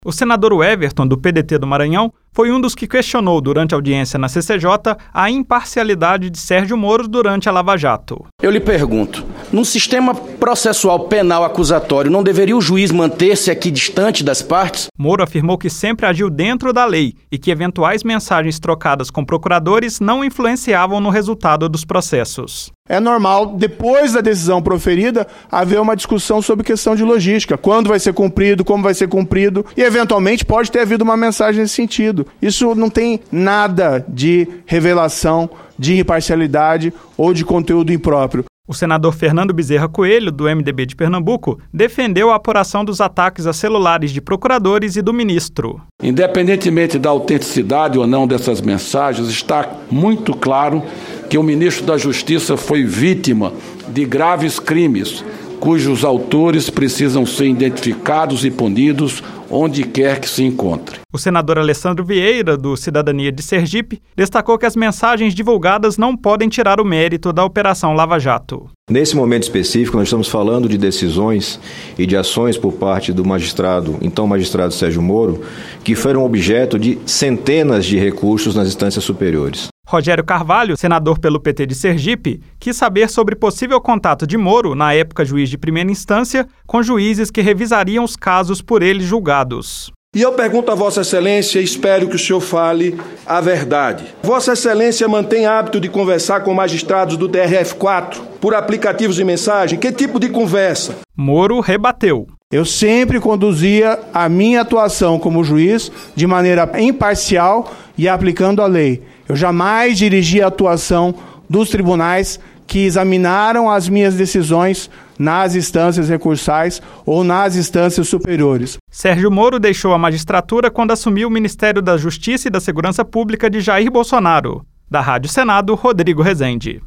O senador Everton, do PDT do Maranhão, foi um dos que questionou durante a audiência na CCJ a imparcialidade de Sérgio Moro durante a Lava Jato. Eu lhe pergunto, num sistema processual penal acusatório, não deveria o juiz manter-se aqui distante das partes? Moro afirmou que sempre agiu dentro da lei e que eventuais mensagens trocadas com procuradores não influenciavam no resultado dos processos. É normal, depois da decisão proferida, haver uma discussão sobre questão de logística. Quando vai ser cumprido, como vai ser cumprido. E, eventualmente, pode ter havido uma mensagem nesse sentido. Isso não tem nada de revelação, de imparcialidade ou de conteúdo impróprio. O senador Fernando Bezerra Coelho, do MDB de Pernambuco, defendeu a apuração dos ataques a celulares de procuradores e do ministro. Independentemente da autenticidade ou não dessas mensagens, está muito claro que o ministro da Justiça foi vítima de graves crimes, cujos autores precisam ser identificados e punidos onde quer que se encontre. O senador Alessandro Vieira, do Cidadania de Sergipe, destacou que as mensagens divulgadas não podem tirar o mérito da Operação Lava Jato. Nesse momento específico, nós estamos falando de decisões e de ações por parte do então magistrado Sérgio Moro, que foram objeto de centenas de recursos nas instâncias superiores. Rogério Carvalho, senador pelo PT de Sergipe, quis saber sobre possível contato de Moro, na época juiz de primeira instância, com juízes que revisariam os casos por ele julgados. E eu pergunto a Vossa Excelência e espero que o senhor fale a verdade. Vossa Excelência mantém hábito de conversar com magistrados do TRF4 por aplicativos de mensagem? Que tipo de conversa? Moro rebateu. Eu sempre conduzia a minha atuação como juiz de maneira imparcial e aplicando a lei. Eu jamais dirigi a atuação dos tribunais que examinaram as minhas decisões nas instâncias recursais ou nas instâncias superiores. Sérgio Moro deixou a magistratura quando assumiu o Ministério da Justiça e da Segurança Pública de Jair Bolsonaro. Da Rádio Senado, Rodrigo Rezende.